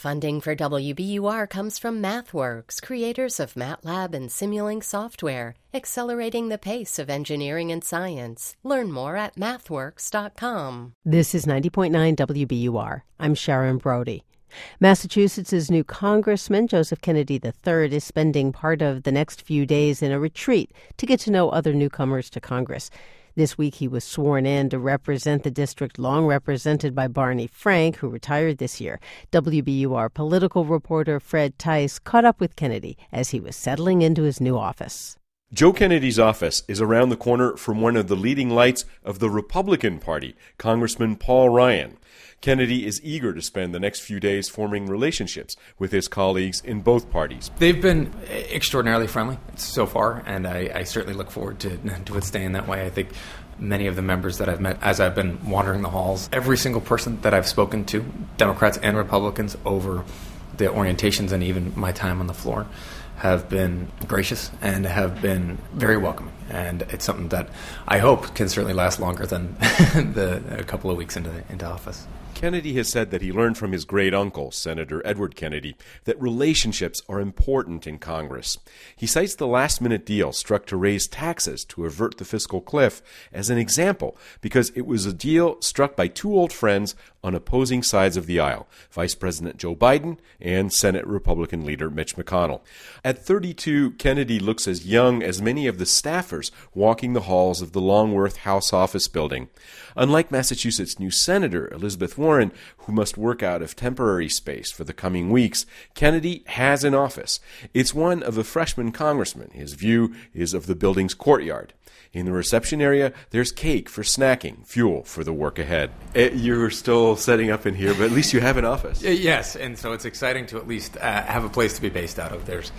Funding for WBUR comes from MathWorks, creators of MATLAB and Simulink software, accelerating the pace of engineering and science. Learn more at mathworks.com. This is 90.9 WBUR. I'm Sharon Brody. Massachusetts' new Congressman, Joseph Kennedy III, is spending part of the next few days in a retreat to get to know other newcomers to Congress. This week, he was sworn in to represent the district long represented by Barney Frank, who retired this year. WBUR political reporter Fred Tice caught up with Kennedy as he was settling into his new office. Joe Kennedy's office is around the corner from one of the leading lights of the Republican Party, Congressman Paul Ryan. Kennedy is eager to spend the next few days forming relationships with his colleagues in both parties. They've been extraordinarily friendly so far, and I certainly look forward to it staying that way. I think many of the members that I've met as I've been wandering the halls, every single person that I've spoken to, Democrats and Republicans, over the orientations and even my time on the floor, have been gracious and have been very welcoming. And it's something that I hope can certainly last longer than a couple of weeks into office. Kennedy has said that he learned from his great uncle, Senator Edward Kennedy, that relationships are important in Congress. He cites the last-minute deal struck to raise taxes to avert the fiscal cliff as an example because it was a deal struck by two old friends on opposing sides of the aisle, Vice President Joe Biden and Senate Republican leader Mitch McConnell. At 32, Kennedy looks as young as many of the staffers walking the halls of the Longworth House Office building. Unlike Massachusetts' new Senator Elizabeth Warren, who must work out of temporary space for the coming weeks, Kennedy has an office. It's one of a freshman congressman. His view is of the building's courtyard. In the reception area, there's cake for snacking, fuel for the work ahead. You're still setting up in here, but at least you have an office. Yes, and so it's exciting to at least have a place to be based out of. There's,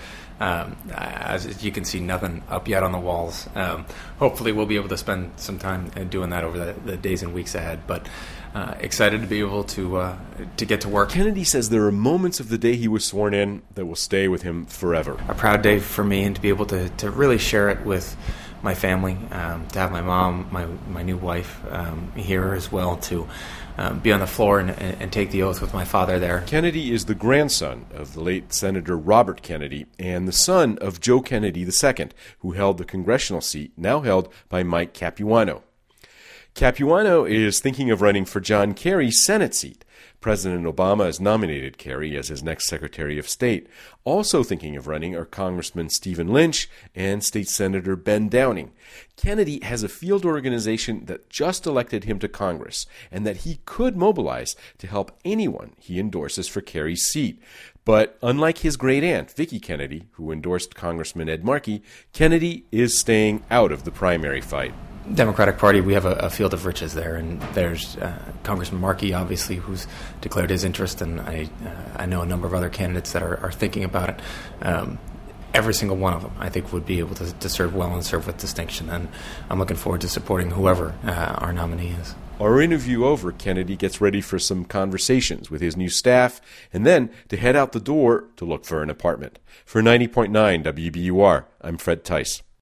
as you can see, nothing up yet on the walls. Hopefully we'll be able to spend some time doing that over the days and weeks ahead, but excited to be able to get to work. Kennedy says there are moments of the day he was sworn in that will stay with him forever. A proud day for me, and to be able to really share it with my family, to have my mom, my new wife here as well, to be on the floor and take the oath with my father there. Kennedy is the grandson of the late Senator Robert Kennedy and the son of Joe Kennedy II, who held the congressional seat now held by Mike Capuano. Capuano is thinking of running for John Kerry's Senate seat. President Obama has nominated Kerry as his next Secretary of State. Also thinking of running are Congressman Stephen Lynch and State Senator Ben Downing. Kennedy has a field organization that just elected him to Congress and that he could mobilize to help anyone he endorses for Kerry's seat. But unlike his great-aunt, Vicki Kennedy, who endorsed Congressman Ed Markey, Kennedy is staying out of the primary fight. Democratic Party, we have a field of riches there, and there's Congressman Markey, obviously, who's declared his interest, and I know a number of other candidates that are thinking about it. Every single one of them, I think, would be able to serve well and serve with distinction, and I'm looking forward to supporting whoever our nominee is. Our interview over, Kennedy gets ready for some conversations with his new staff, and then to head out the door to look for an apartment. For 90.9 WBUR, I'm Fred Tice.